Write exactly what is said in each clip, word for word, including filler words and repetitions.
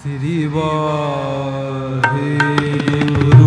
ਸ੍ਰੀ ਵਾਹਿਗੁਰੂ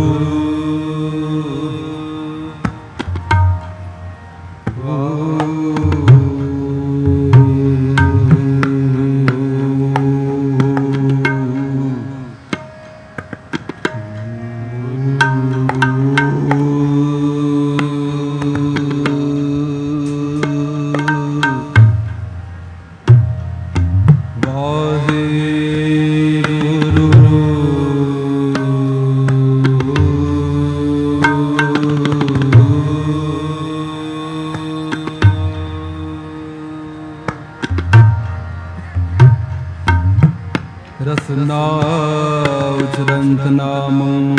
ਰਸਨਾ ਉਚਰੰਤ ਨਾਮੰ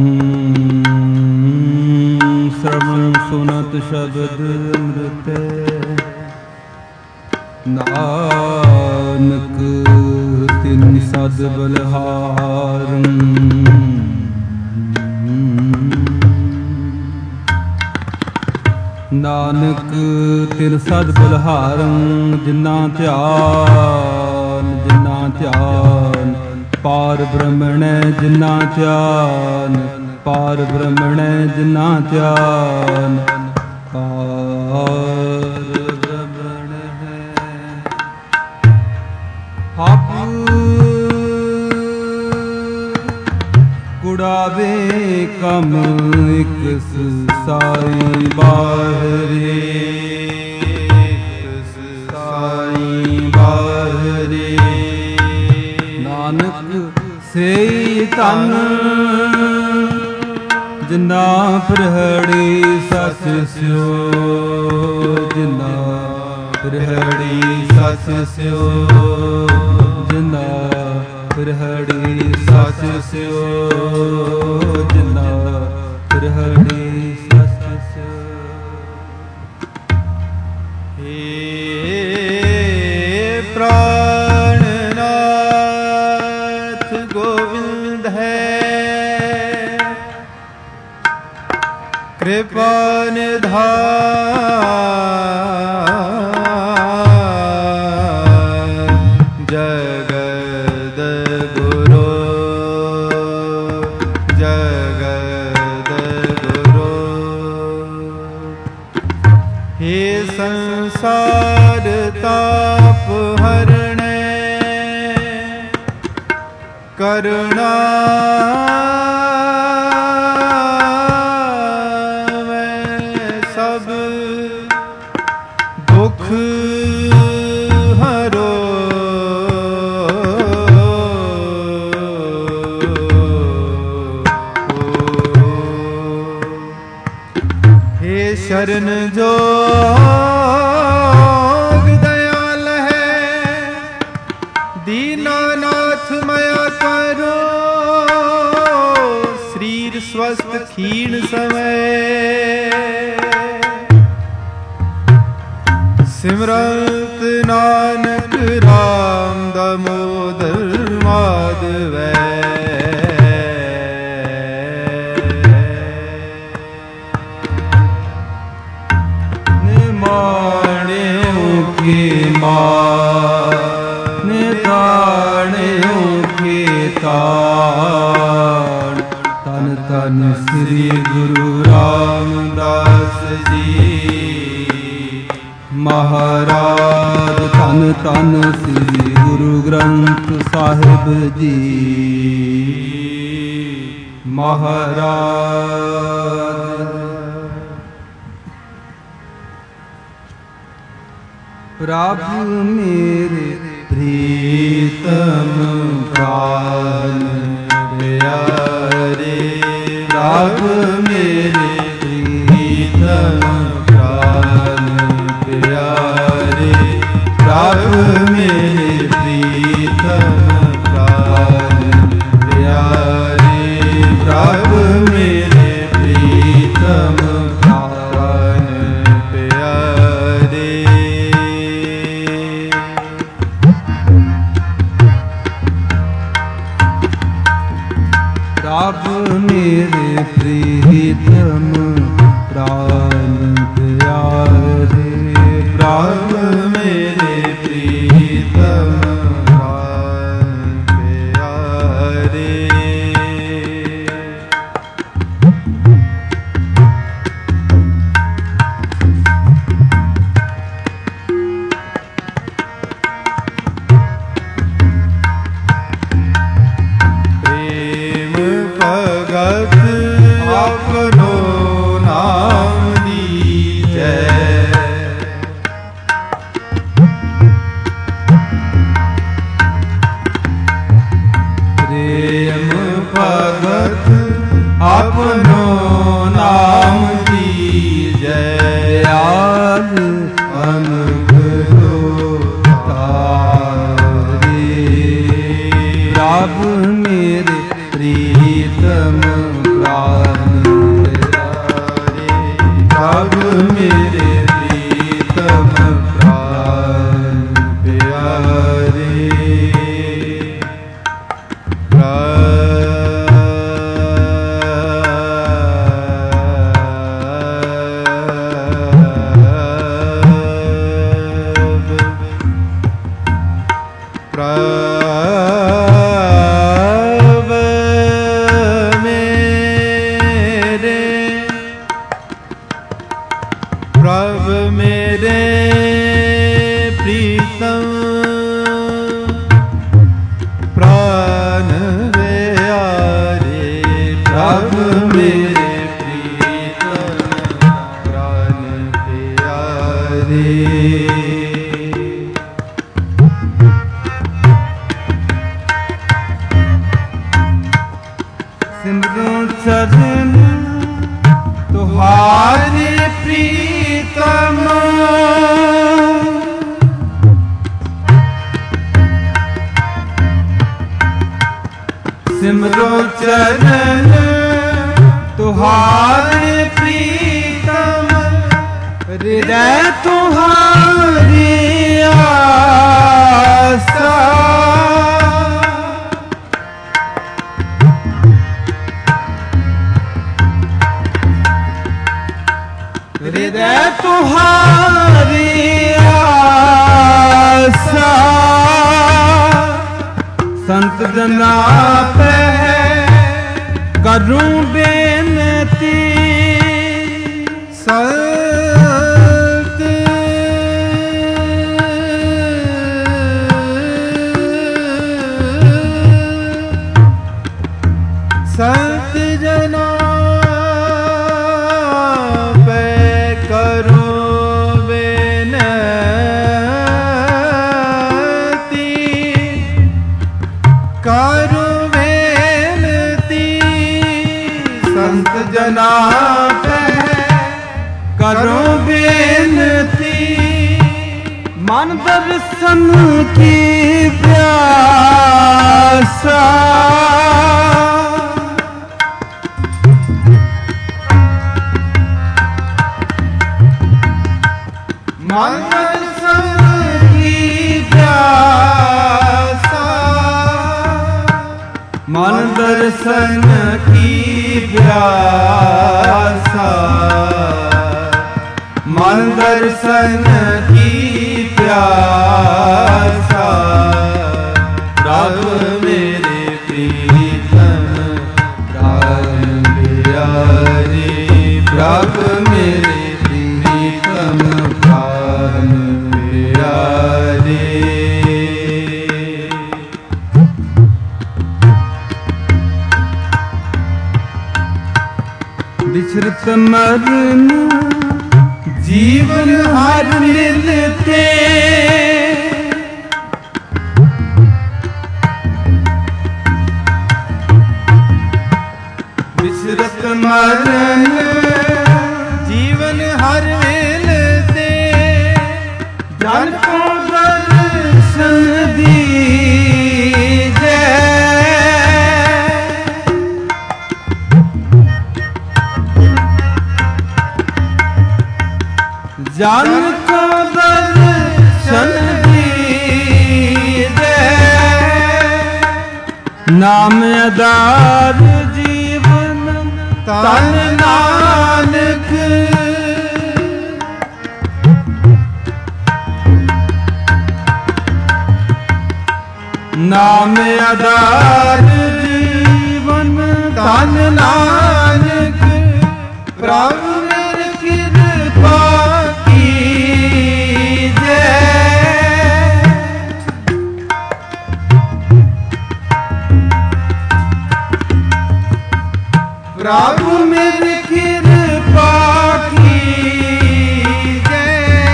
ਸਰਵਣ ਸੁਨਤ ਸ਼ਬਦ ਅੰਮ੍ਰਿਤ ਨਾਨਕ ਤਿਨ ਸਦ ਬਲਹਾਰੰ ਨਾਨਕ ਤਿਨ ਸਦ ਬਲਹਾਰੰ ਜਿਨਾ ਧਿਆਨ ਜਿਨਾ ਧਿਆਨ ਪਾਰ ਬ੍ਰਹਮਣੈ ਜਿਨਾ ਧਿਆਨ ਪਾਰ ਬ੍ਰਹਮਣੈ ਜਿਨਾ ਧਿਆਨ ਪਾਰ ਬ੍ਰਹਮਣ ਹੈ ਹਪ ਕੁੜਾਵੇ ਕਮ ਇਕ ਸਾਈ ਬਾਹਰੇ ਸਾਈ ਬਾਹਰੇ ਨਾਨਕ ਸੇਈ ਧਨ ਜਿਨਾ ਪ੍ਰਹੜੀ ਸੱਚ ਸਿਓ ਜਿਨਾ ਪ੍ਰਹੜੀ ਸੱਚ ਸਿਓ ਜਿਨਾ ਪ੍ਰਹੜੀ ਸੱਚ ਸਿਓ ਜਿਨਾ ਪ੍ਰਹੜੀ ਸੱਚ ਸਿਓ ਏ ਪ੍ਰਾਣਨਾਥ ਗੋਵਿੰਦ ਹੈ ਕਿਰਪਾ ਨਿਧਾਨ ਜਗਦ ਗੁਰੂ ਜਗਦ ਗੁਰੂ ਹੇ ਸੰਸਾਰ ਤਾਪ ਹਰਣੈ ਕਰੁਣਾ शरण जोग दयाल है दीनानाथ मया करो शरीर स्वस्थ क्षीण समय सिमरत नानक राम दामोदर माधवै तन तन श्री गुरु रामदास जी महाराज तन तन श्री गुरु ग्रंथ साहिब जी महाराज प्रभु मेरे प्रीतम प्राण प्यारे प्रभु मेरे प्रीतम प्राण प्यारे प्रभु मेरे प्रीतम प्राण प्यारे प्रभु मेरे प्रीतम प्राण प्यारे प्रभु मेरे प्रीतम प्राण प्रभु मेरे प्रीतम प्राण प्यारे। प्रभु मेरे प्रीतम प्राण प्यारे। प्रभु मेरे प्रीतम प्राण प्यारे। सिमरो चरण तुम्हारे प्रीतम, सिमरो चरण तुम्हारे प्रीतम, हृदय तुम्हारी आशा। हृदय तुम्हारी आशा, संत जना पे करूं बेनती। संत संत जना जना पे करो बेनती। मन दर्शन की प्यासा, मन दर्शन की प्यासा, मन दर्शन की प्यासा, मन दर्शन की प्यासा। प्रभु मेरे प्रीतम प्राण प्यारे। प्रभु मेरे प्रीतम प्राण प्यारे। विचरत मरण जीवन हर मिलते, विचरत मरण जीवन हर मिलते। जन को दर्शन दीजे, जन को दर्शन दीजे। नाम आधार जीवन तन नानक, नाम आधार जीवन तन नानक। प्रभु मेरी कृपा कीजे, प्रभु मेरी कृपा कीजे।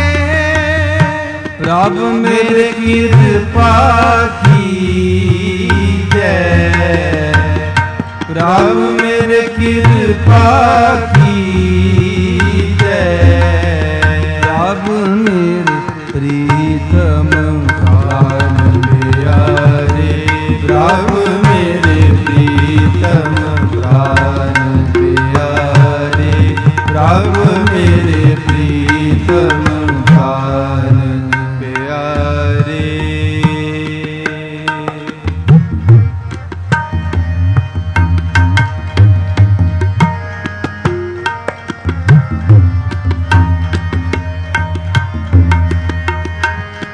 प्रभु मेरी कृपा कीजे। प्रभु मेरे कृपा कीजे। प्रभु मेरे प्रीतम प्राण प्यारे। प्रभु मेरे प्रीतम प्राण प्यारे। प्रभु मेरे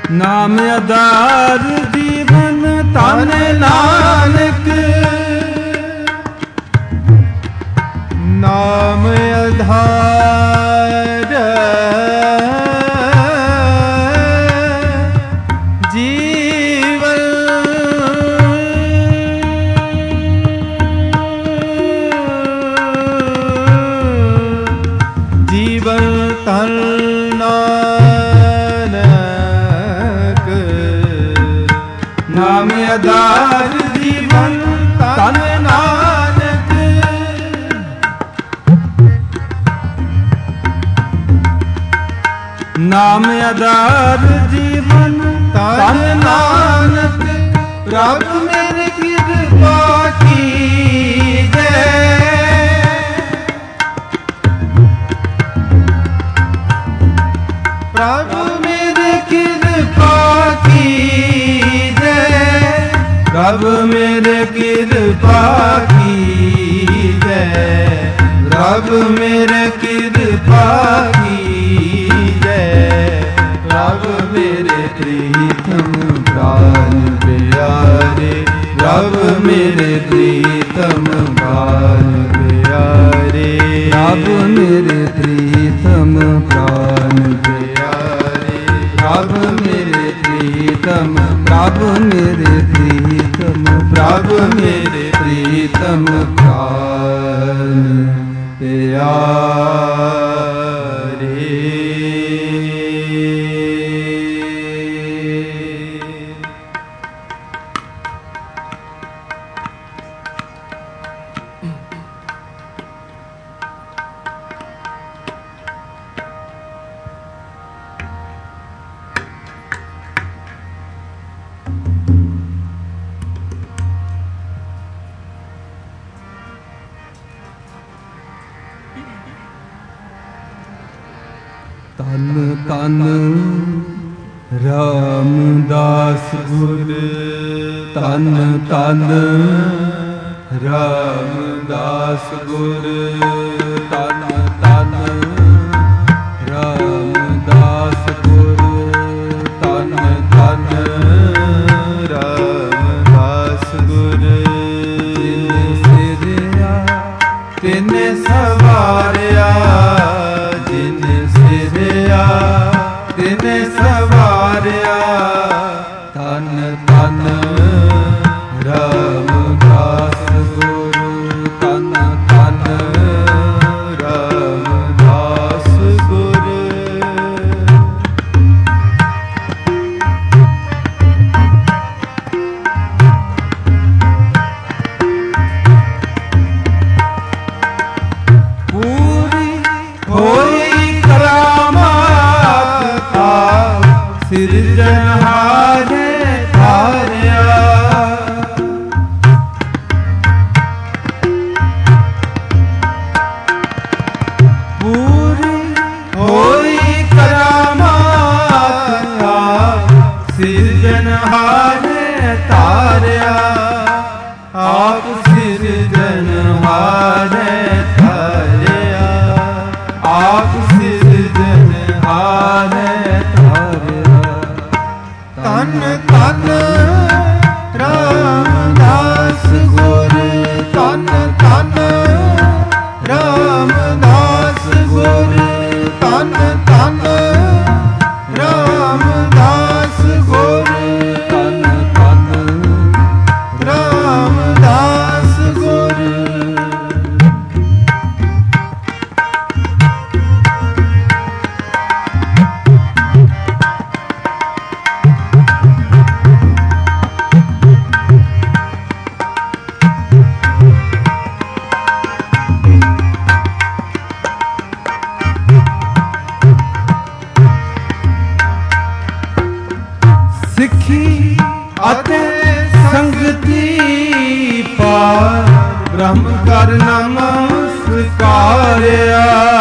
ਨਾਮ ਆਧਾਰ ਜੀਵਨ ਧਨ ਨਾਨਕ। ਨਾਮ ਆਧਾਰ ਜੀਵਨ ਜੀਵਨ ਧਨ ਨਾਨਕ। ਨਾਮ ਆਧਾਰ ਜੀਵਨ ਧਨ ਨਾਨਕ। ਨਾਮ ਆਧਾਰ ਜੀਵਨ ਧਨ ਨਾਨਕ। ਪ੍ਰਭ ਮੇਰੀ ਕਿਰਪਾ ਕੀਜੈ। ਪ੍ਰਭ ਮੇਰੀ ਕਿਰਪਾ ਕੀਜੈ। ਪ੍ਰਭ ਮੇਰੇ ਕਿਰਪਾ ਕੀਜੈ। ਪ੍ਰਭ ਮੇਰੇ ਕਿਰਪਾ ਕੀਜੈ। ਪ੍ਰਭ ਮੇਰੇ ਪ੍ਰੀਤਮ ਪ੍ਰਾਨ ਪਿਆਰੇ। ਪ੍ਰਭ ਮੇਰੇ ਪ੍ਰੀਤਮ ਪ੍ਰਾਨ ਪਿਆਰੇ। ਪ੍ਰਭ ਮੇਰੇ ਪ੍ਰੀਤਮ ਪ੍ਰਾਨ ਪਿਆਰੇ। ਪ੍ਰਭ ਮੇਰੇ ਪ੍ਰੀਤਮ ਪ੍ਰਭ ਮੇਰੇ ਪ੍ਰੀਤਮ ਪ੍ਰਭ ਮੇਰੇ ਪ੍ਰੀਤਮ ਪ੍ਰਾਨ ਪਿਆਰੇ। ਤਨ ਤਨ ਰਾਮਦਾਸ ਗੁਰ। ਤਨ ਤਨ ਰਾਮਦਾਸ ਗੁਰ। ਤਨ ਤਨ ਰਾਮਦਾਸ ਗੁਰ। ਤਨ ਤਨ ਰਾਮਦਾਸ ਗੁਰ। ਤਿਨ ਸਿਰਿਆ ਤਿਨ ਸਵਾਰਿਆ। ਜਿਨ ਸਿਰਿਆ ਤਿਨ ਸਵਾਰਿਆ। ਤਨ ਤਨ ਰਾਮਦਾਸ ਗੁਰ। ਤਨ ਤਨ ਰਾਮਦਾਸ ਗੁਰ। ਪੂਰੀ ਹੋਈ ਕਰਾਮਾਤ ਕਾ ਸਿਰਜਣਹਾਰੇ ਧਾਰਿਆ। ਪੂਰੀ ਹੋਈ ਕਰਾਮਾਤ ਕਾ ਸਿਰਜਣਹਾਰੇ ਧਾਰਿਆ। ਆਪ ਸਿਰਜਣਹਾਰੇ ਧਾਰਿਆ। ਆਪ ਸਿਰਜਣਹਾਰੇ ਧਾਰਿਆ। ਤਨ ਤਨ ਰਾਮਦਾਸ ਗੁਰ। ਤਨ ਤਨ ਰਾਮਦਾਸ ਗੁਰ। ਤਨ ਤਨ ਰਾਮਦਾਸ ਗੁਰ। ਤਨ ਤਨ ਰਾਮਦਾਸ ਗੁਰ। ਸਿੱਖੀ ਅਤੇ ਸੰਗਤੀ ਪਾਰ ਬ੍ਰਹਮ ਕਰ ਨਮਸਕਾਰਿਆ।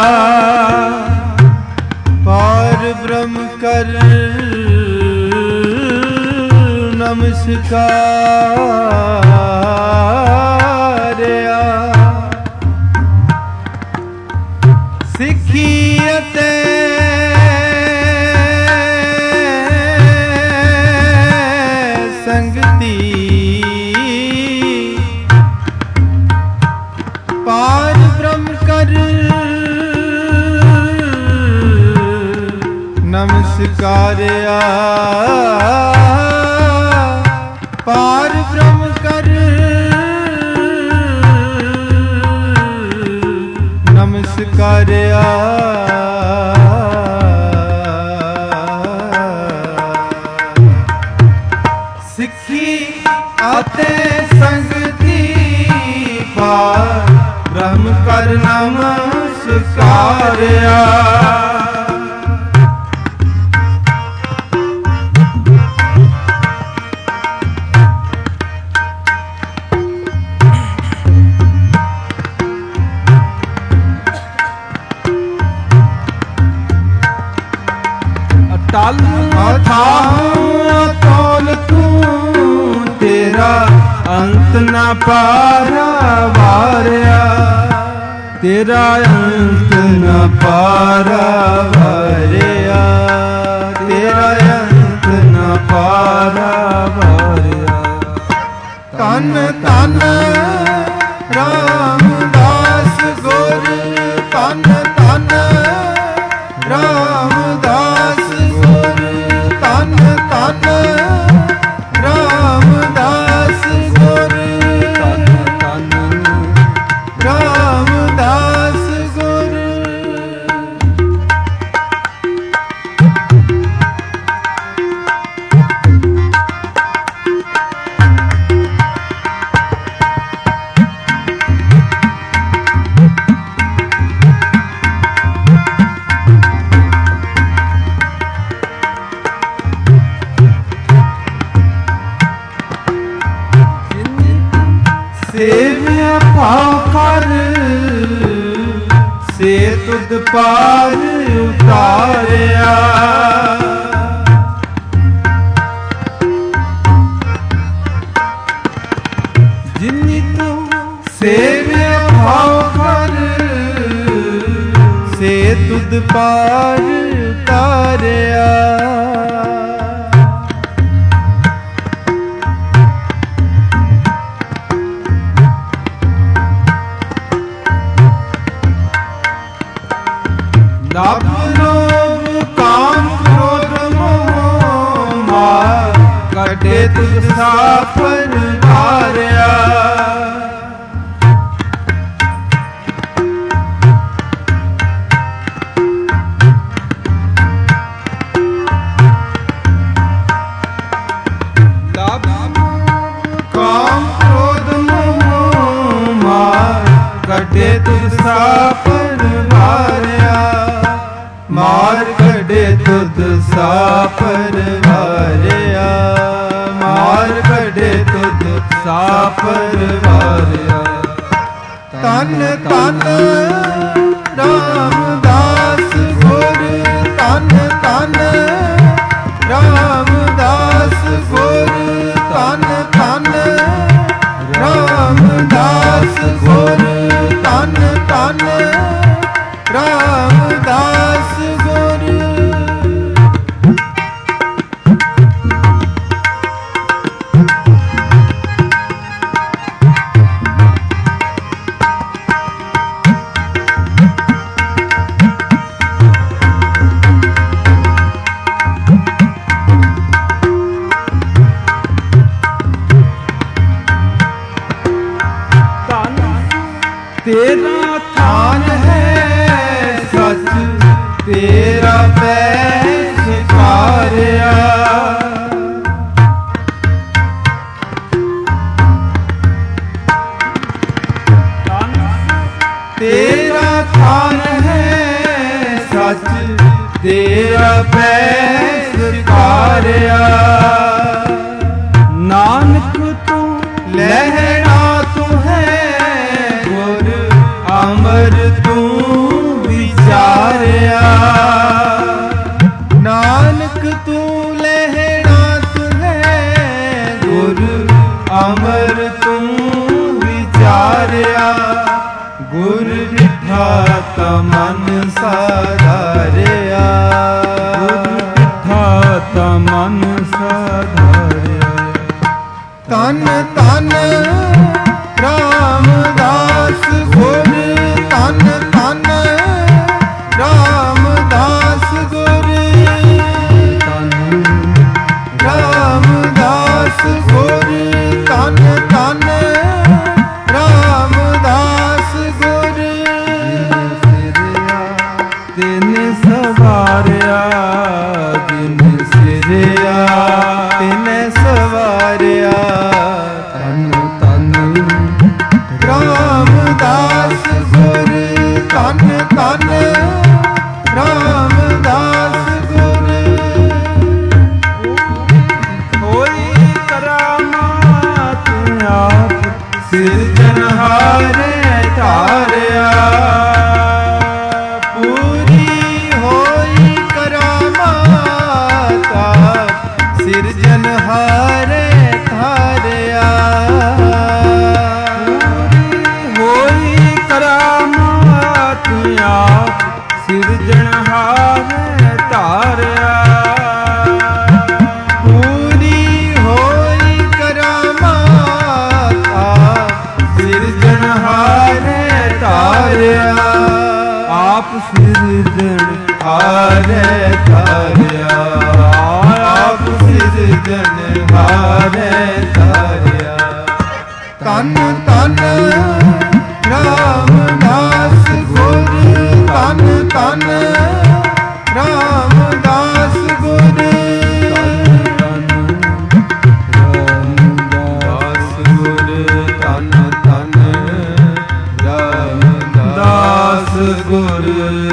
ਪਾਰ ਬ੍ਰਹਮ ਕਰ ਨਮਸਕਾਰਿਆ। ਸਿੱਖੀ ਅਤੇ ਨਮਸਕਾਰਿਆ ਪਾਰ ਬ੍ਰਹਮ ਕਰ ਨਮਸਕਾਰਿਆ ਸਿੱਖੀ ਅਤੇ ਸੰਗਤੀ ਪਾਰ ਬ੍ਰਹਮ ਕਰ ਨਮਸਕਾਰਿਆ ਅਟਲ ਅਥਾਹ ਤੋਲ ਤੂੰ ਤੇਰਾ ਅੰਤ ਨਾ ਪਾਰਾ ਵਾਰਿਆ ਤੇਰਾ ਅੰਤ ਨਾ ਪਾਰਾ ਵਾਰਿਆ ਤੇਰਾ ਅੰਤ ਨਾ ਪਾਰਾ ਵਾਰਿਆ ਤਨ ਤਨ ਰਾਮਦਾਸ ਗੁਰ ਤਨ ਤਨ ਰਾਮਦਾਸ ਗੁਰ ਤਨ ਤਨ ਰਾਮਦਾਸ ਗੁਰ ਤਨ ਤਨ ਰਾਮਦਾਸ ਗੁਰ ਸੇਵਿਆ ਭਾਵ ਕਰ ਸੇ ਤੁਧ ਪਾਰ ਉਤਾਰਿਆ ਜਿਨੀ ਤੂੰ ਸੇਵਿਆ ਭਾਵ ਕਰ ਸੇ ਤੁਧ ਪਾਰ ਉਤਾਰਿਆ ਲਾਭ ਲੋਭ ਕਾਮ ਕ੍ਰੋਧ ਮੋਹ ਮਾਰ ਕੱਢੇ ਤੁਧ ਸਾਫਰ ਧਾਰਿਆ ਲਾਭ ਕਾਮ ਕ੍ਰੋਧ ਮੋਹ ਮਾਰ ਕੱਢੇ ਤੁਧ ਸਾਫਰ ਧਾਰਿਆ ਮਾਰ ਕੱਢੇ ਤੁਧ ਸਾਫਰ ਵਾਰਿਆ ਮਾਰ ਕੱਢੇ ਤੁਧ ਸਾਫਰ ਵਾਰਿਆ ਤਨ ਤਨ ਰਾਮਦਾਸ ਗੁਰ ਤਨ ਤਨ ਰਾਮਦਾਸ ਗੁਰ ਤਨ ਤਨ ਰਾਮਦਾਸ ਗੁਰ ਤਨ ਤਨ ਰਾਮਦਾਸ ਗੁਰ ਤੇਰਾ ਥਾਨ ਹੈ ਸੱਚ ਤੇਰਾ ਪੈਸ ਪਾਰਿਆ ਤੇਰਾ ਥਾਨ ਹੈ ਸੱਚ ਤੇਰਾ ਪੈਸ ਪਾਰਿਆ ਨਾਨਕ ਤੂੰ ਲਹਿਣਾ ਤੂੰ ਹੈ ਗੁਰ ਅਮਰ ਤੂੰ ਵਿਚਾਰਿਆ ਨਾਨਕ ਤੂੰ ਲਹਿਣਾ ਤੂੰ ਹੈ ਗੁਰ ਅਮਰ ਤੂੰ ਵਿਚਾਰਿਆ ਗੁਰ ਡਿਠਾ ਤਾ ਮਨ ਸਾਧਾਰਿਆ ਗੁਰ ਡਿਠਾ ਤਾ ਮਨ ਸਾਧਾਰਿਆ ਤਨ ਤਨ ਰਾਮਦਾਸ ਗੁਰ ਤਨ ਤਨ ਰਾਮਦਾਸ ਗੁਰ ਹਾਰੇ ਤਾਰਿਆ, ਆਪ ਸਿਰਜਣ ਹਾਰੇ ਤਾਰਿਆ। ਤਨ ਤਨ ਰਾਮਦਾਸ ਗੁਰ, ਤਨ ਤਨ ਰਾਮਦਾਸ ਗੁਰ, ਤਨ ਰਾਮਦਾਸ ਗੁਰ, ਤਨ ਤਨ ਰਾਮਦਾਸ ਗੁਰ।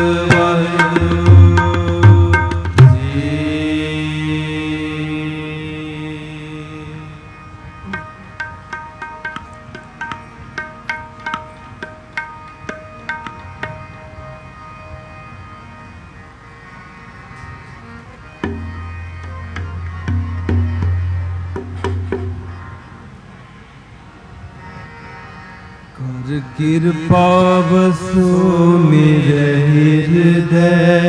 ਕਰ ਕਿਰਪਾ ਵਸੋ ਮੇਰੇ ਹਿਰਦੈ,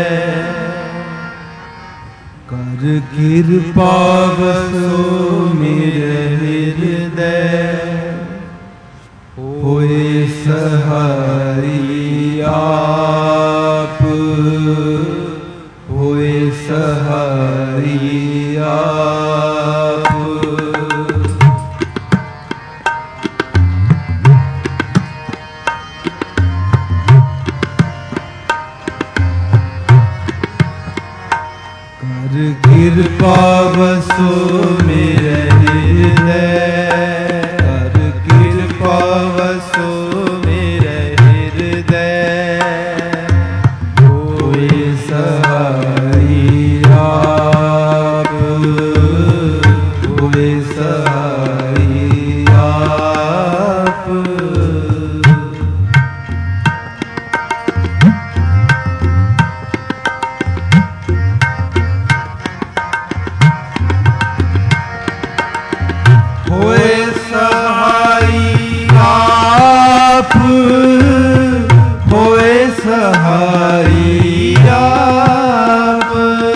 ਕਰ ਕਿਰਪਾ ਵਸੋ ਮੇਰੇ ਹਿਰਦੈ, ਹੋਏ ਸਹਾਈ ਆਪ, ਹੋਏ ਸਹਾਈ ਆਪ। ਕਿਰਪਾ ਵਸੋ ਮੇਰੇ ਹਿਰਦੈ, ਕਰ ਕਿਰਪਾ ਵਸੋ ਮੇਰੇ ਹਿਰਦੈ, ਹੋਏ ਸਹਾਈ ਆਪ, ਹੋਏ ਸਹਾਈ ਆਪ। ਹੋਏ ਸਹਾਈ ਆਪ, ਹੋਏ ਸਹਾਈ ਆਪ।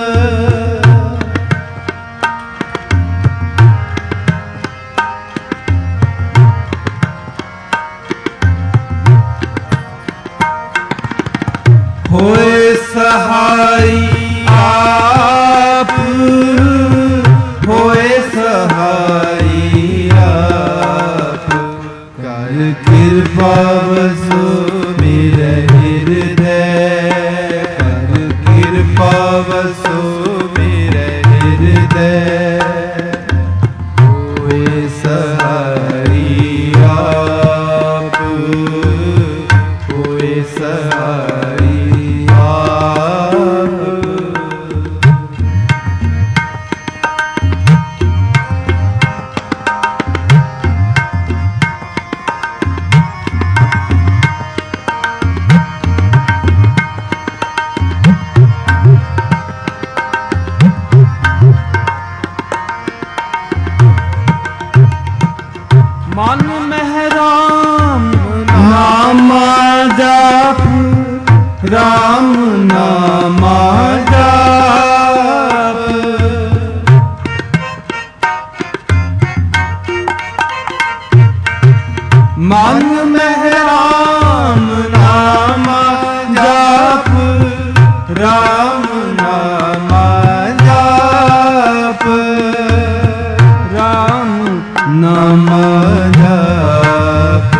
ਹੋਏ ਸਹਾਈ ਆਪ, ਹੋਏ ਸਹਾਈ ਆਪ। ਕਰ ਕਿਰਪਾ ਵਸੋ ਮੇਰੇ ਹਿਰਦੈ, ਕਰ ਕਿਰਪਾ ਵਸੋ ਮੇਰੇ ਹਿਰਦੈ, ਹੋਏ ਸਹਾਈ ਆਪ, ਹੋਏ ਸਹਾਈ ਆਪ। ਮਨ ਮਹਿ ਰਾਮ ਨਾਮਾ ਜਪ, ਰਾਮ ਨਾਮਾ ਜਪ। ਮਨ ਮਹਿ ਰਾਮ ਨਾਮਾ ਜਪ, ਰਾਮ ਨਾਮਾ ਜਪ, ਰਾਮ ਨਾਮਾ ਜਪ,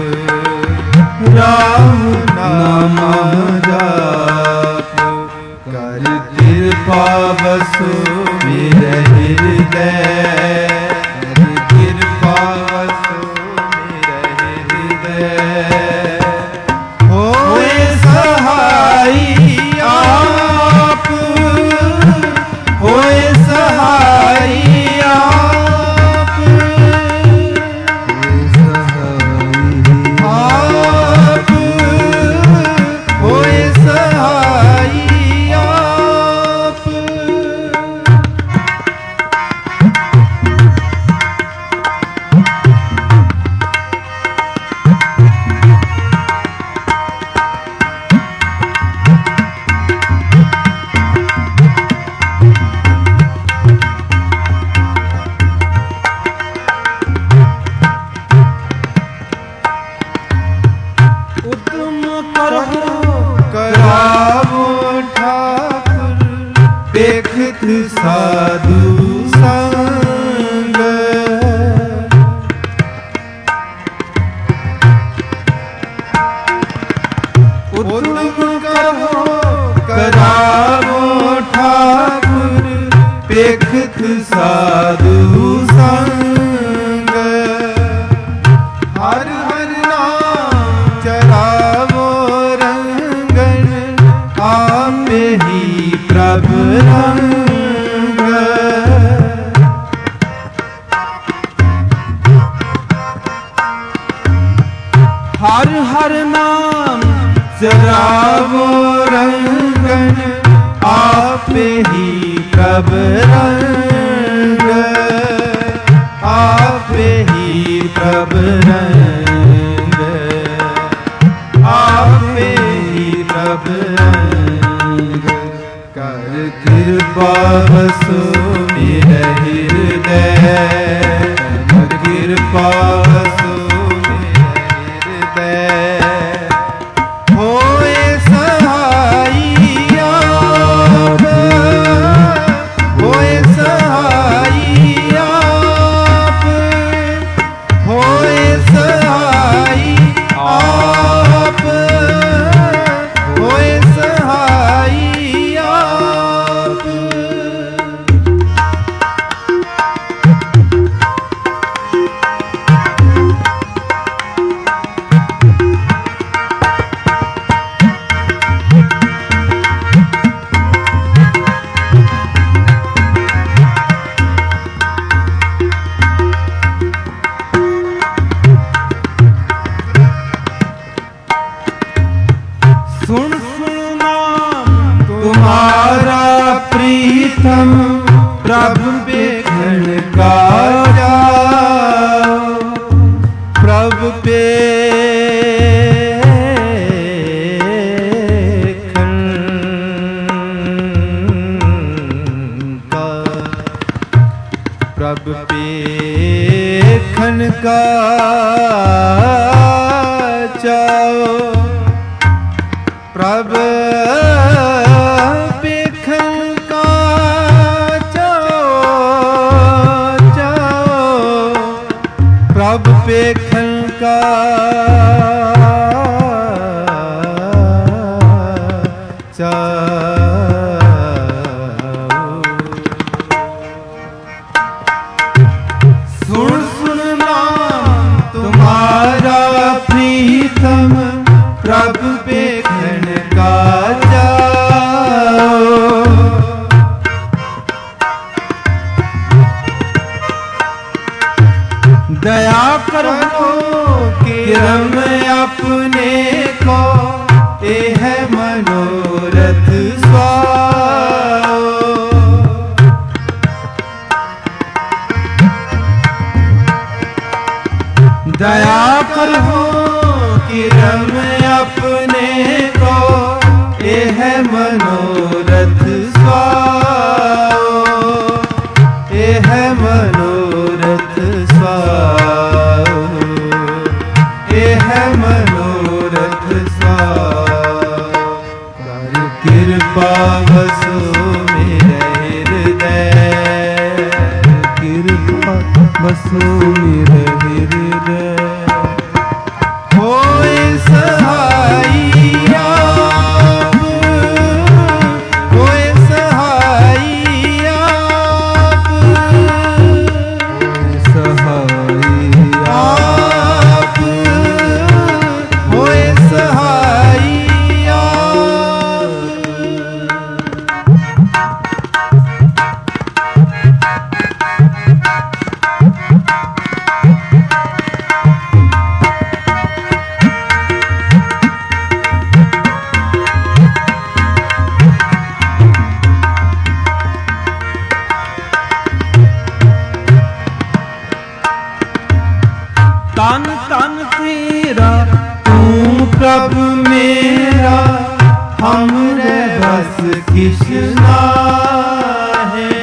ਰਾਮ ਨਾਮਾ ਜਪ। ਕਰ ਕਿਰਪਾ ਵਸੋ ਮੇਰੇ ਹਿਰਦੈ, ਕਰ ਕਿਰਪਾ ਵਸੋ ਮੇਰੇ ਹਿਰਦੈ, ਹੋਏ ਸਹਾਈ ਆਪ, ਹੋਏ ਸਹਾਈ ਆਪ। ਆਪ ਹੋਏ ਸਹਾਈ ਆਪ। देखत साधु संग। उद्यम करो करावो ठाकुर देखत साधु संग। हर हर नाम चरावो रंगन आपे ही प्रभु रंग। हर हर नाम चरावो रंगन आपे ही प्रभु रंग। आपे ही प्रभु रंग। आपे ही प्रभु रंग। कर कृपा बसो मेरे हृदय। कृपा बसो मेरे हृदय। होए सहाई आप। होए सहाई आप। होए सहाई आप। होए सहाई आप। सुन सुन नाम तुम्हारा प्रीतम प्रभु पेखण का जाओ। प्रभु पेखण का। प्रभु पेखण का जाओ। प्रभु पेखण का जाओ जाओ। प्रभु पेखण का जाओ। सुन सुन नाम तुम्हारा प्रीतम प्रभु पेखण का जाओ। दया करो किरम अपने को ए है मनोरथ स्वाओ। दया करो किरम अपने को ए है मनोरथ स्वाओ। ए है मनोरथ स्वाओ। ए है मनोरथ स्वाओ। कर कृपा बसो मेरे हृदय। कृपा बसो मेरे हृदय। होए सहाई आप। होए सहाई आप। सहाई आप। होए सहाई आप। तन तन तेरा तू प्रभु मेरा हमरे बस किसना है।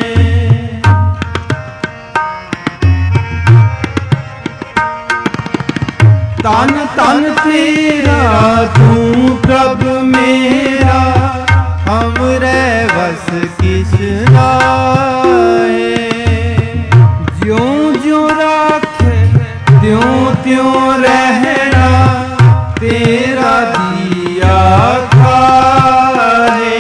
तन तन तेरा तू प्रभु मेरा हमरे बस की किस नाहे। ज्यों ज्यों राखे त्यों त्यों रहना तेरा दिया खाए।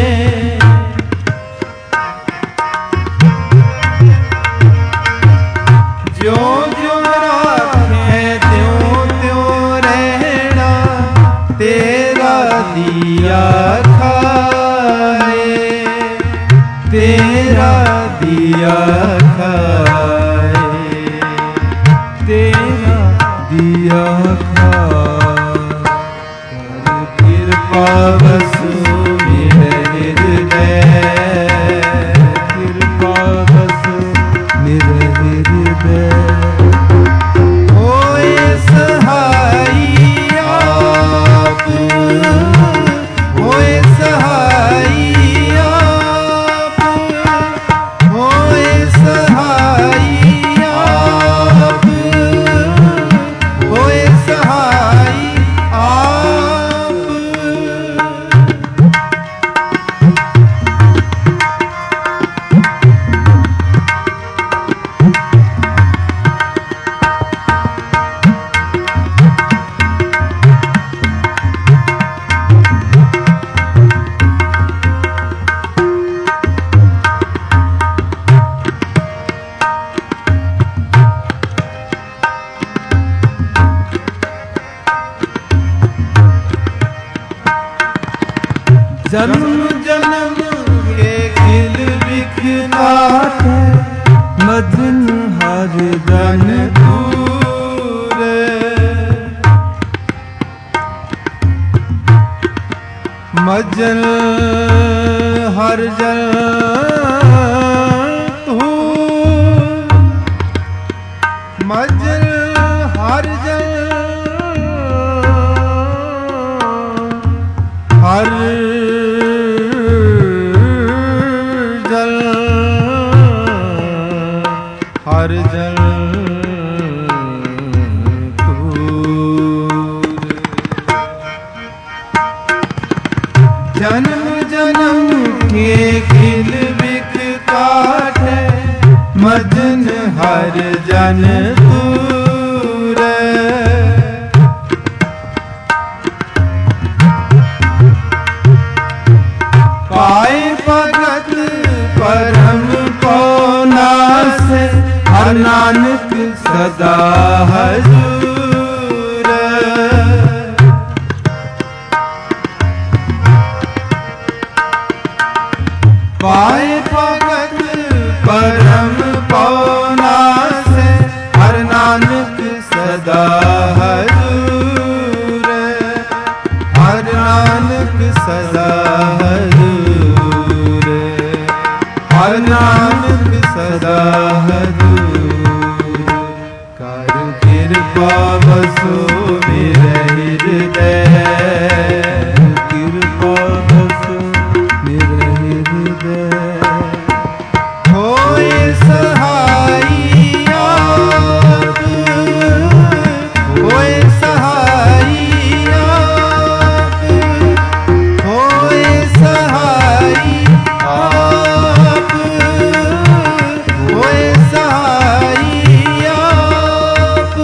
ज्यों ज्यों राखे त्यों त्यों रहना तेरा दिया खाए। तेरा दिया खाए। तेरा दिया कृपा बसु मेरे हृदय। कृपा बस मेरे हृदय। होए सहाई आप। होए सहाई आप। होए सहाई आप। होए सहाई आप। जन्म जन्म के खिल बिखना मदन हर धन जन दूर। मजल हर जल तू। मजल हर जल हर जल हर जल तूर। जन्म जन्म के खिल बिख काटे मजन हर जन दूर। पाए भगत परम पौना से हर नानक सदा हजूर। पाए भगत परम पौना से हर नानक सदा हजूर। हर नानक सदा हजूर। हर नानक सदा हजूर। कर कृपा बसो मेरे हृदय। कृपा बस मेरे हृदय। होए सहाई आप। होए सहाई आप। होए सहाई आप। होए सहाई आप।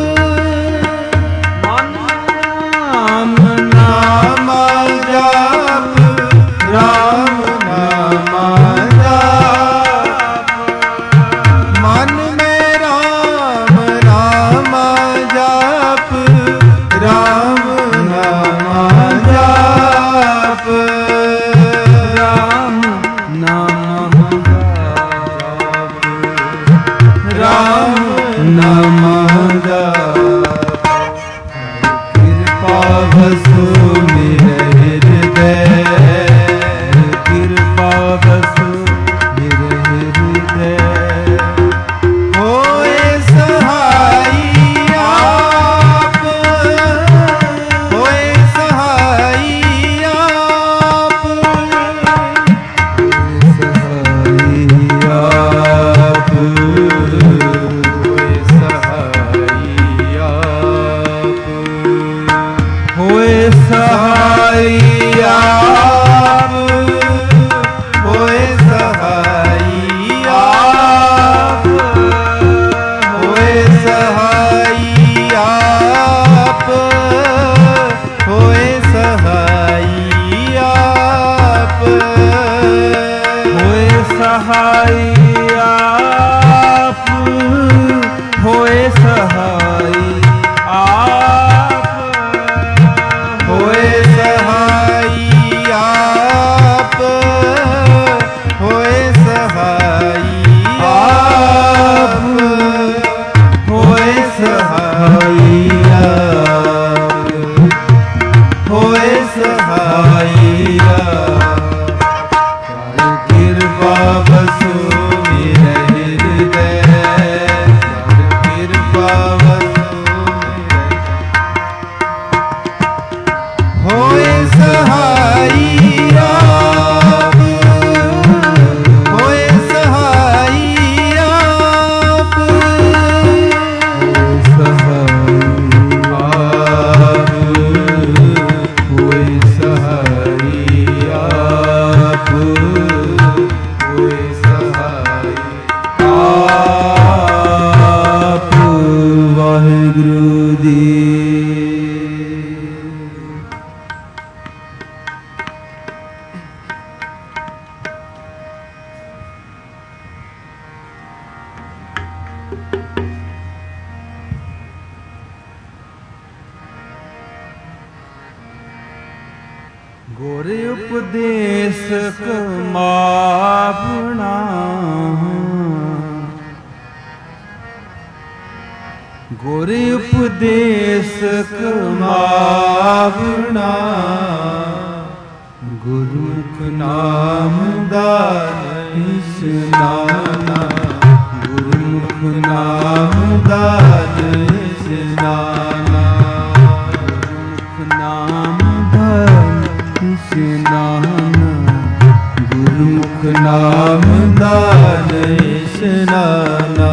नाम नाम जाप राम नाम जाप। मन में राम नाम जाप। राम नाम जाप। राम नाम जाप। राम नाम जाप। कृपा बसु मेरे हृदय। कृपा बस मेरे हृदय। होए सहाई आप। होए सहाई आप। सहाई आप होए सहाई आप होए सहाई आप होए सहाई आप होए सहाई आप होए सहाई कृपा बसु मेरे हृदय कृपा बसु होए सहाई आप होए सहाई आप होए सहाई आप होए सहाई आप वाहिगुरु जी। गुर उपदेश कमावना गुर उपदेश कमावना गुरुमुख नाम दान स्नाना गुरुमुख नाम दान स्नाना गुरुमुख नाम दान स्नाना गुरुमुख नाम दान स्नाना।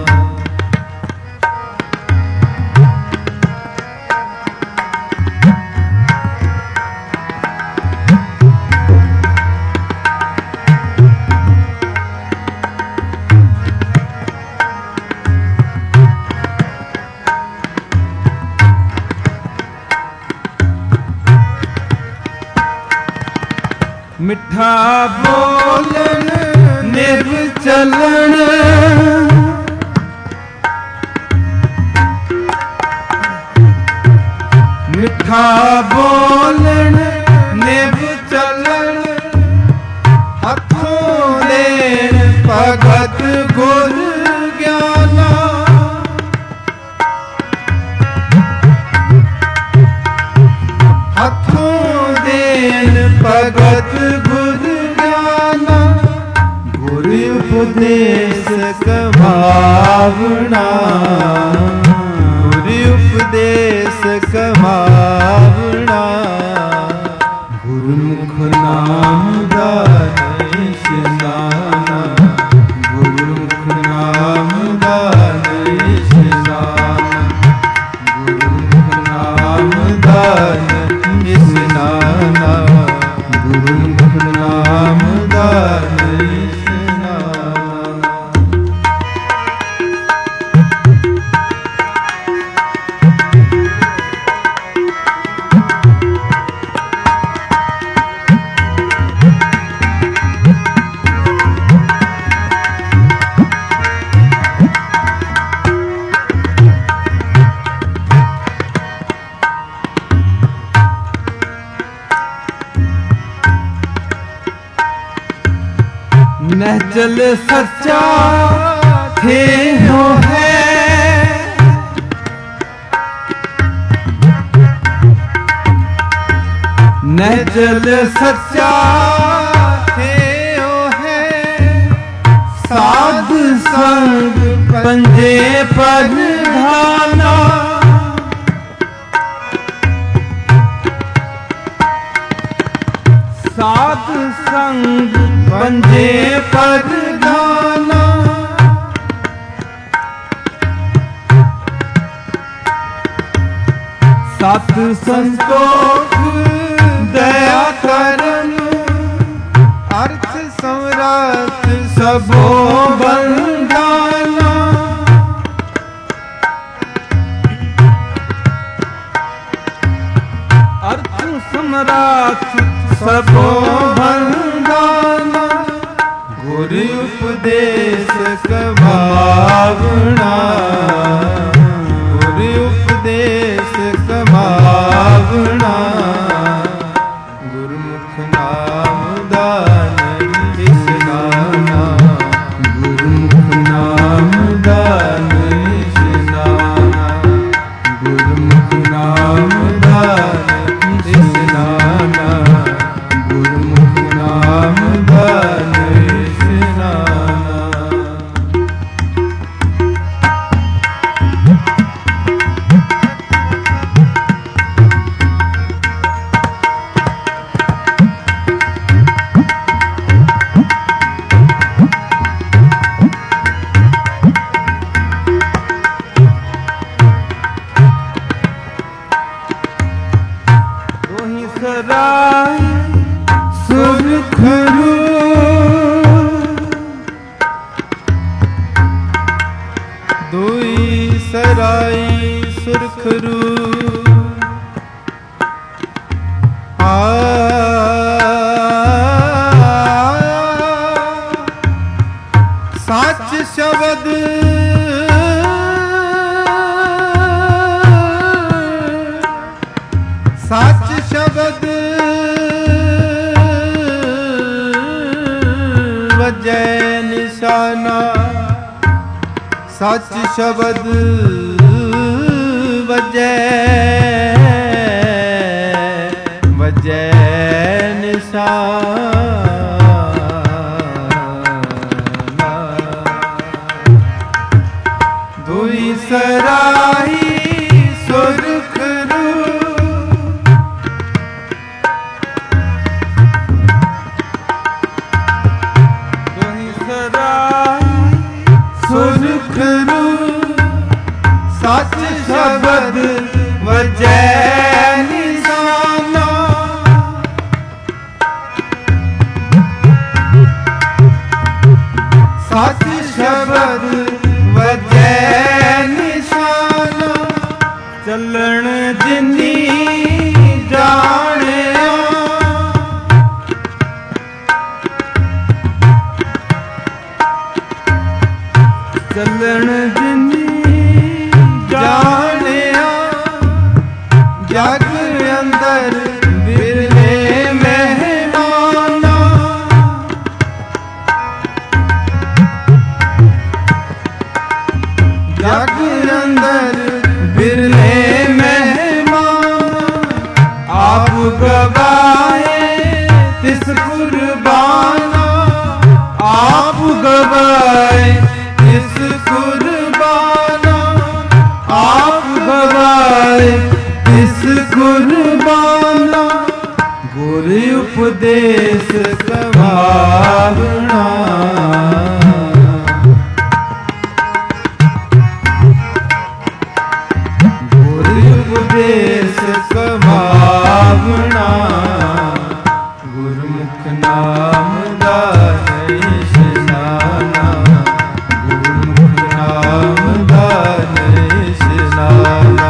मिठा बोलन निभ चलन मिठा बोलन निभ चलन हथों देन भगत गुर ज्ञाना हथों देन भगत गुर ज्ञाना गुर उपदेश कमावना गुर उपदेश कमावना गुरुमुख नाम दान स्नाना गुरुमुख नाम दान स्नाना गुरुमुख नाम दान स्नाना गुरुमुख नाम दान स्नाना। नहचल सच्चा थे हो है नहचल सच्चा थे हो है साध संग पंजे प्रधाना साध संग पंजे प्रधाना सत संतोख दया करन अर्थ सम्राट सबो बंदाना अर्थ सम्राट सबो बंदाना ਗੁਰ ਉਪਦੇਸ ਕਮਾਵਣਾ, ਗੁਰ ਉਪਦੇਸ ਕਮਾਵਣਾ, ਗੁਰਮੁਖ ਨਾਮ ਦਾਨ ਇਸਨਾਨਾ, ਗੁਰਮੁਖ ਨਾਮ ਦਾਨ ਇਸਨਾਨਾ, ਗੁਰਮੁਖ ਨਾਮ ਦਾਨ ਇਸਨਾਨਾ, ਗੁਰਮੁਖ ਨਾਮ ਦਾਨ ਇਸਨਾਨਾ। ਸਰਾਈ ਸੁਰਖਰੂ, ਦੋਈ ਸਰਾਈ ਸੁਰਖਰੂ, ਆ ਸੱਚ ਸ਼ਬਦ ਸੱਚ ਸ਼ਬਦ ਵਜੈ ਨਿਸ਼ਾਨਾ, ਸੱਚ ਸ਼ਬਦ ਵਜੈ ਵਜੈ ਨਿਸ਼ਾਨਾ, ਦੋਈ ਸਰਾਈ ਸੁਰਖਰੂ, ਸੁਰਖਰੂ, ਸੱਚ ਸ਼ਬਦ ਵਜੈ ਨਿਸ਼ਾਨਾ, ਸੱਚ ਸ਼ਬਦ ਵਜੈ ਨਿਸ਼ਾਨਾ, ਚੱਲਣ ਜਿਨੀ ਜਾਣਿਆ, ਚੱਲਣ ਜਿਨੀ ਜਾਣਿਆ, ਜਗ ਅੰਦਰ ਬਿਰਲੇ ਮਹਿਮਾਨਾ, ਜਗ ਅੰਦਰ ਬਿਰਲੇ ਮਹਿਮਾਨਾ, ਆਪ ਗਵਾਏ ਤਿਸ ਕੁਰਬਾਨਾ, ਆਪ ਗਵਾਏ ਤਿਸ ਕੁਰਬਾਨਾ, ਆਪ ਗਵਾਏ ਤਿਸ ਕੁਰਬਾਨਾ, ਗੁਰ ਉਪਦੇਸ ਕਮਾਵਣਾ, ਗੁਰ ਉਪਦੇਸ ਕਮਾਵਣਾ, ਗੁਰਮੁਖ ਨਾਮ ਦਾਨ ਇਸਨਾਨਾ, ਗੁਰਮੁਖ ਨਾਮ ਦਾਨ ਇਸਨਾਨਾ,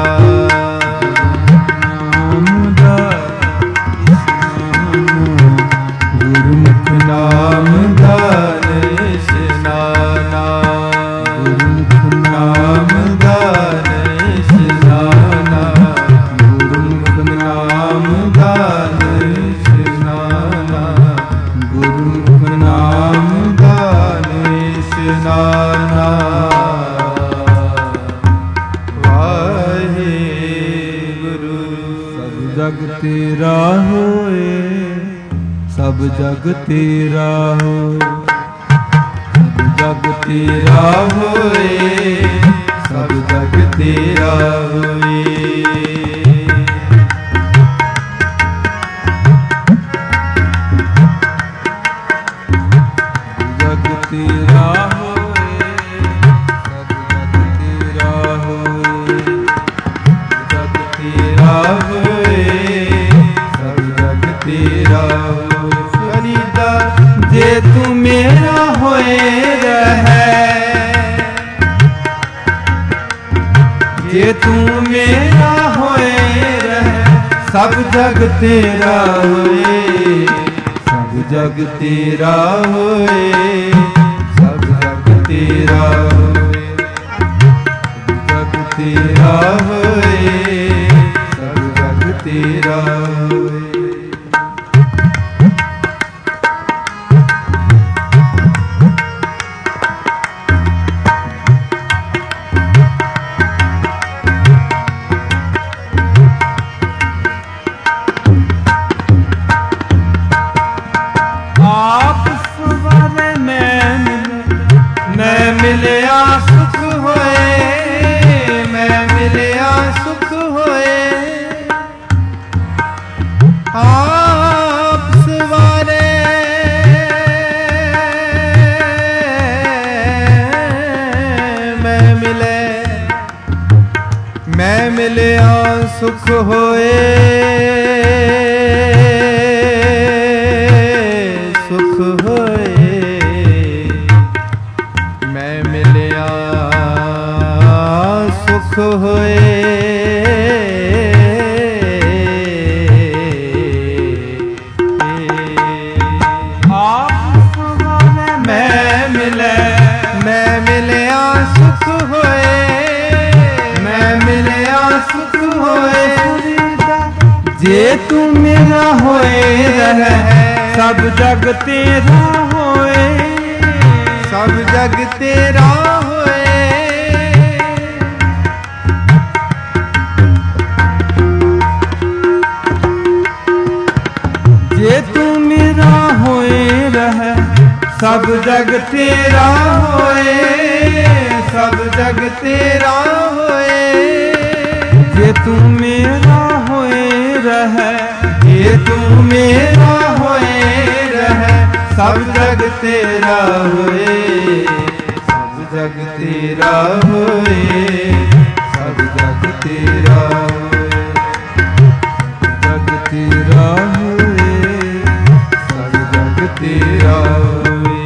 ਨਾਮ ਦਾਨ ਇਸਨਾਨਾ, ਗੁਰਮੁਖ ਨਾਮ ਦਾਨ ਇਸਨਾਨਾ, ਗੁਰਮੁਖ ਨਾਮ ਦਾਨ ਇਸਨਾਨਾ, ਗੁਰਮੁਖ ਨਾਮ ਦਾਨ ਇਸਨਾਨਾ, ਗੁਰਮੁਖ ਨਾਮ ਦਾਨ ਇਸਨਾਨਾ। ਵਾਹਿਗੁਰੂ। ਸਭ ਜਗ ਤੇਰਾ ਹੋਏ, ਸਭ ਜਗ ਤੇਰਾ ਹੋਏ, ਸਭ ਜਗ ਤੇਰਾ ਹੋਏ, ਸਭ ਜਗ ਤੇਰਾ ਹੋਏ, ਜਗ ਤੇਰਾ ਹੋਏ, ਸਭ ਜਗ ਤੇਰਾ ਹੋਏ, ਜਗ ਤੇਰਾ ਹੋਏ, ਸਭ ਜਗ ਤੇਰਾ ਹੋਏ। ਫਰੀਦਾ ਜੇ ਤੂੰ ਮੇਰਾ ਹੋਏ ਰਹਿ, ਜੇ ਤੂੰ ਮੇਰਾ ਹੋਏ ਰਹਿ, ਸਭ ਜਗ ਤੇਰਾ ਹੋਏ, ਸਭ ਜਗ ਤੇਰਾ ਹੋਏ। ਮਿਲਿਆ ਸੁਖ ਹੋਏ, ਸੁਖ ਹੋਏ, ਮੈਂ ਮਿਲਿਆ ਸੁਖ ਹੋਏ। ਮੈਂ ਮਿਲੇ ਮੈਂ ਮਿਲਿਆ ਸੁਖ ਹੋਏ, ਮੈਂ ਮਿਲਿਆ ਸੁਖ ਹੋਏ। ਜੇ ਤੂੰ ਮੇਰਾ ਹੋਏ ਰਹਿ ਸਭ ਜਗ ਤੇਰਾ ਹੋਏ, ਸਭ ਜਗ ਤੇਰਾ ਹੋਏ। ਜੇ ਤੂੰ ਮੇਰਾ ਹੋਏ ਰਹਿ ਸਭ ਜਗ ਤੇਰਾ ਹੋਏ, ਸਭ ਜਗ ਤੇਰਾ ਹੋਏ। ਜੇ ਤੂੰ ਮੇਰਾ ਹੋਏ ਰਹਿ, ਜੇ ਤੂੰ ਮੇਰਾ ਹੋਏ ਰਹਿ ਸਭ ਜਗ ਤੇਰਾ ਹੋਏ, ਸਭ ਜਗ ਤੇਰਾ ਹੋਏ, ਸਭ ਜਗ ਤੇਰਾ ਹੋਏ, ਜਗ ਤੇਰਾ ਹੋਏ, ਸਭ ਜਗ ਤੇਰਾ ਹੋਏ।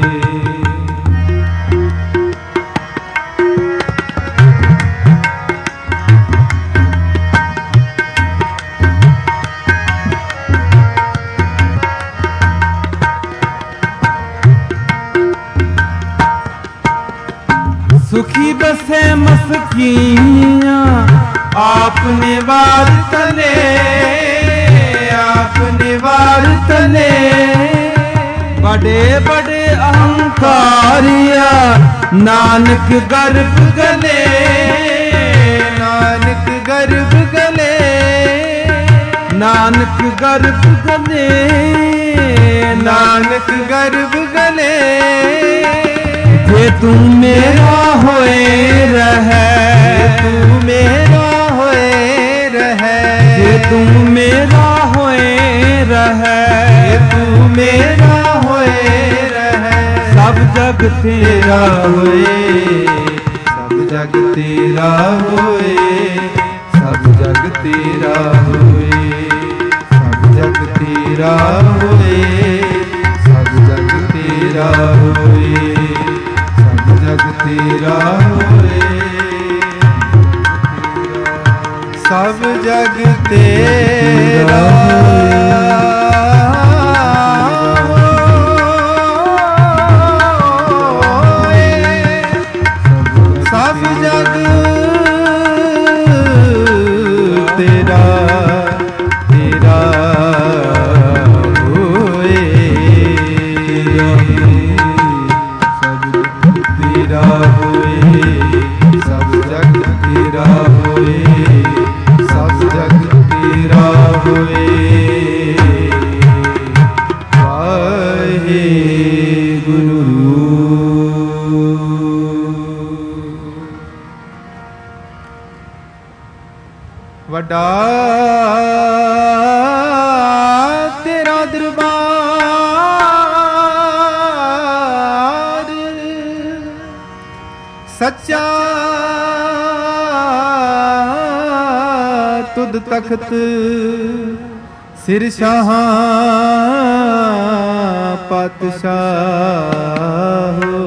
सुखी बसे मस्कियाँ आपने वार तले, आपने वार तले। बड़े बड़े अहंकारिया नानक गर्भ गले, नानक गर्भ गले, नानक गर्भ गले, नानक गर्भ गले। जे तू मेरा होए रहे, तू मेरा होए रहे, जे तू मेरा होए रहे, तू मेरा होए रहे। सब जग तेरा होए, सब जग तेरा होए, सब जग तेरा होए, सब जग तेरा होए, सब जग तेरा होए, जग तेरा होए, सब जग तेरा होए, सब जग तेरा तेरा होए, तेरा होए, सब जग तेरा होए, सब जग तेरा होए। वाहे गुरु। वड्डा तेरा दरबार, सच्चा तुद तख्त सिर शाह पातशाह हो।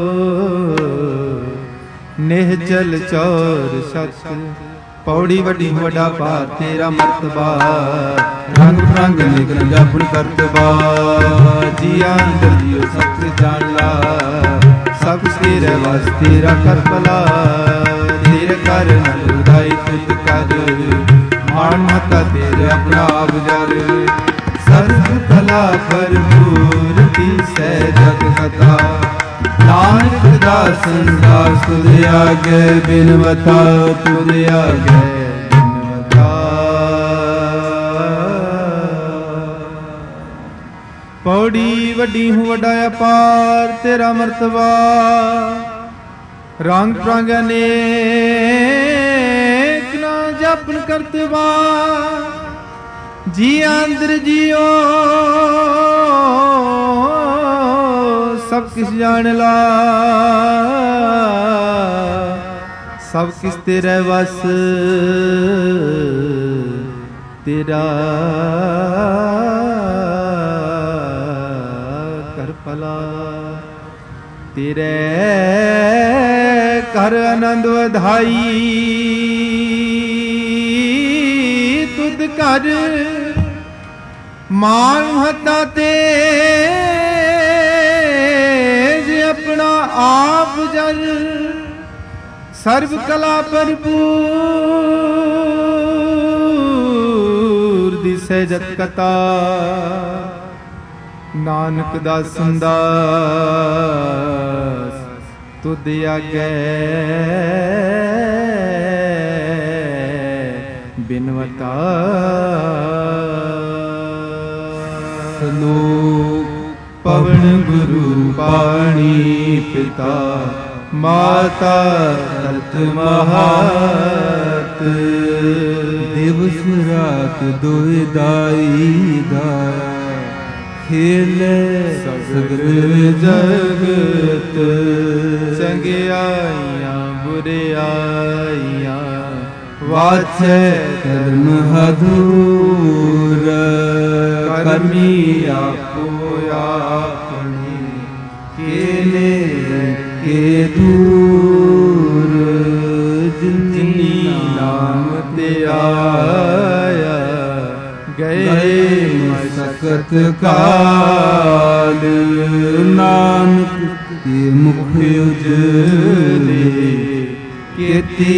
निहचल चौर सत पौड़ी वड्डी वड्डा पार तेरा मर्तबा। रंग रंग निगन जापन करतबा। जिया अंदर जियो सब जान ला, सब तेरे वास तेरा कर भला। तेरे कर उदाई तुझ कर, मान माता तेरे अपना गुजर। सर्व कला भरपूर की सै जग कथा। नानक दासन दास तुझे आगे बिनवता, तुझे आगे बिनवता। पौड़ी वड्डी हूँ वड्डा अपार तेरा मर्तबा। रंग रंग अनेक ना जपन करतबा। जी अंदर जियो सब किस जान ला। ਸਭ ਕਿਸ ਤੇਰੇ ਵਸ ਤੇਰਾ ਕਰ ਭਲਾ ਤੇਰੇ ਕਰ ਆਨੰਦ ਵਧਾਈ ਤੁਧ ਕਰ ਮਾਨ ਹੱਤਾ ਤੇਜ ਆਪਣਾ ਆਪ ਜਲ ਸਰਬ ਕਲਾ ਭਰਪੂਰ ਦਿਸੈ ਜਤ ਕਤਾ ਨਾਨਕ ਦਾਸਨ ਦਾਸ ਤੁਧ ਆਗੈ ਬਿਨਵਤਾ। ਸਲੋਕ ਪਵਨ ਗੁਰੂ ਪਾਣੀ ਪਿਤਾ ਮਾਤਾ ਤਤ ਮਹਾਤ ਦਿਵਸ ਰਾਤ ਦੋਇ ਦਾਈ ਦਾਇਆ ਖੇਲੇ ਸਗਲ ਜਗਤ ਚੰਗਿਆਈਆਂ ਬੁਰਿਆਈਆਂ ਵਾਚੈ ਕਰਮ ਹਦੂਰ ਕਰਮੀ ਆਪੋ ਆਪਣੀ ਕੇਲੇ ਕੇ ਦੂਰ ਜਿਨੀ ਨਾਮ ਤੇ ਆਇਆ ਗਏ ਮਸਕਤ ਕਾਲ ਨਾਨਕ ਕੇ ਮੁਖ ਉਜਲੇ ਕੀਤੀ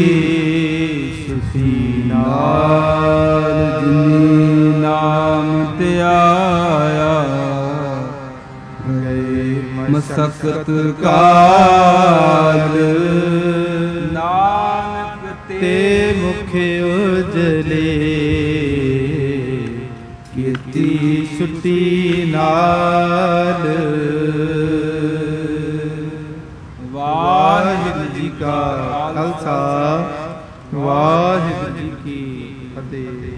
ਸੁਖੀ ਨਾਲ ਜਿਨੀ ਨਾਮ ਤੇ ਆਇਆ ਗਏ ਮਸਕਤ ਕਾਲ ਨਾਨਕ ਤੇ ਮੁਖ ਉਜਲੇ ਕੀਤੀ ਛੁੱਟੀ ਨਾਲ। ਵਾਹਿਗੁਰੂ ਜੀ ਕਾ ਖਾਲਸਾ ਵਾਹਿਗੁਰੂ ਜੀ ਕੀ ਫਤਿਹ।